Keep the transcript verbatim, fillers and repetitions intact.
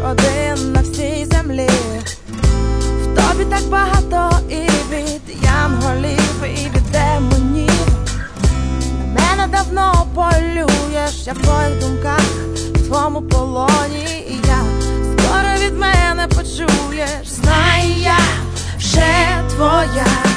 один на всій землі. В тобі так багато і від янголів, і від демонів. На мене давно полюєш, я в твоїх думках, в твоєму полоні. І я скоро від мене почуєш. Знаю, я вже твоя.